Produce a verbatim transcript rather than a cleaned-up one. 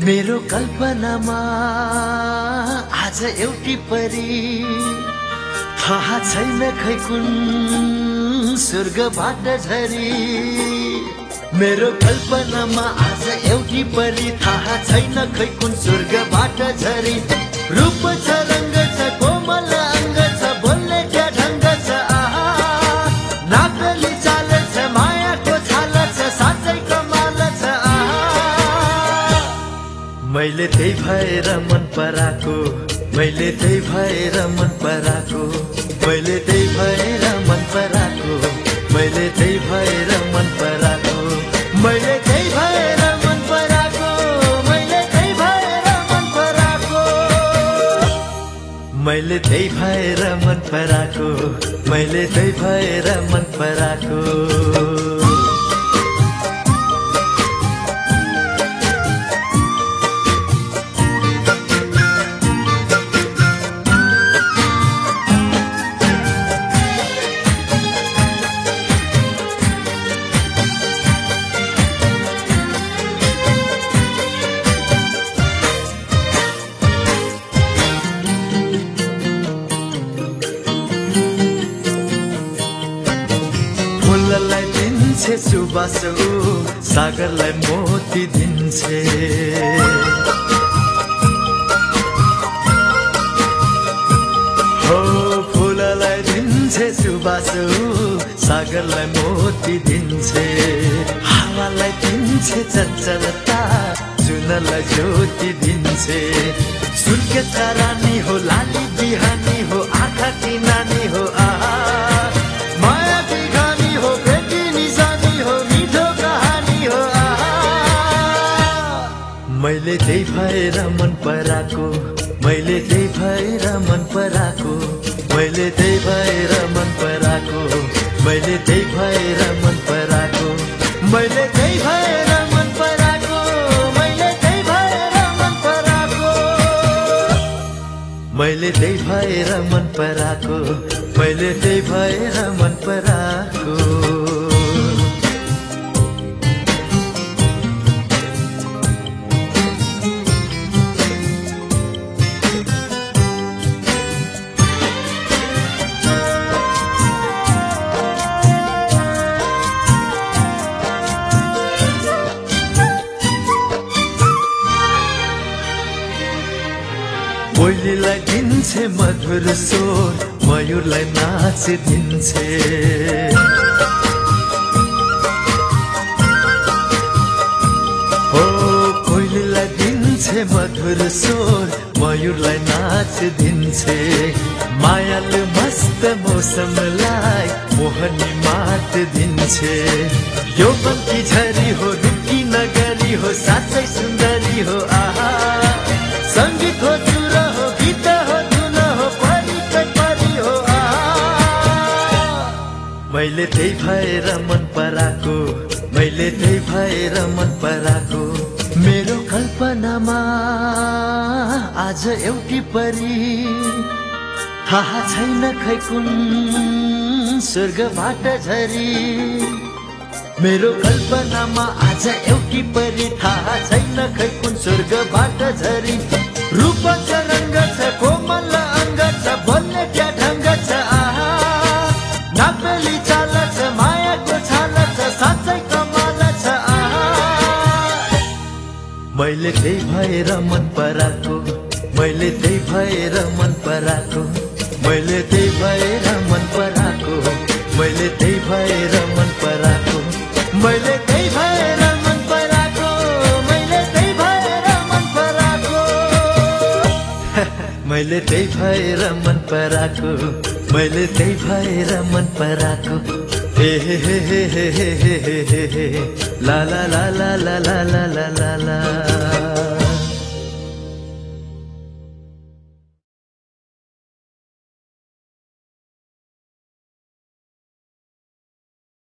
मेरो कल्पनामा आज एउटी परी थाहा छैन खै कुन स्वर्गबाट झरी। मेरो कल्पनामा आज एउटी परी थाहा छैन खै कुन स्वर्गबाट झरी। रूप छ रङ्ग छ कोमल अङ्ग छ बोल्ने क्या ढङ्ग छ आहा नाकली चाल छ मायाको छाल छ साँच्चै कमाल छ आहा। मैले त्यही भएर मन पराको मैले त्यही भएर मन पराको मैले त्यही भएर मन पराको मैले त्यही भएर मन पराको मैले त्यही भएर मन पराको मैले त्यही भएर मन पराको मैले त्यही भएर मन पराको मैले त्यही भएर मन पराको। फूललाई दिन्छे सुबास सागरलाई मोती दिन्छे। हो फूललाई दिन्छे सुबास सागरलाई मोती दिन्छे। हावालाई दिन्छे चञ्चलता सुनलाई ज्योति दिन्छे। सुनके रानी हो लाली बिहानी हो आँखा की नानी हो आहा माया की गानी हो बेटी निशानी हो मिठो कहानी हो आहा। मैले त्यही भएर मन पराको मैले त्यही भएर मन पराको मैले त्यही भएर मन पराको मैले त्यही भएर मन पराको मैले त्यही भएर मन पराको मैले त्यही भएर मन पराको मैले त्यही भएर मन पराको मैले त्यही भएर मन पराको। कोइलीलाई दिन्छे मधुर स्वर मयूरलाई नाच दिन्छे। हो कोइलीलाई दिन्छे मधुर स्वर मयूरलाई नाच दिन्छे। मायालु मस्त मौसमलाई मोहनी मात दिन्छे। यो बन्की झरी हो रुकी नगरी हो साँच्चै सुन्दरी हो आहा सङ्गीत हो सुर हो गीत हो धुन हो परिचय परी हो आहा। मैले त्यही भएर मन पराको मैले त्यही भएर मन पराको। मेरो कल्पनामा आज एउटी परी थाहा छैन खै कुन स्वर्गबाट झरी। मेरो कल्पनामा आज एउटी परी थाहा छैन खै कुन स्वर्गबाट झरी। रूप छ रङ्ग छ कोमल अङ्ग छ बोल्ने क्या ढङ्ग छ आहा नाकली चाल छ मायाको छाल छ साँच्चै कमाल छ आहा। मैले त्यही भएर मन पराको मैले त्यही भएर मन पराको मैले त्यही भएर मन पराको मैले त्यही भएर मन पराको मैले त्यही भएर मन पराको मैले त्यही भएर मन पराको मैले त्यही भएर मन पराको मैले त्यही भएर मन पराको। हे हे हे हे हे हे हे हे ला ला ला ला ला ला ला ला ला।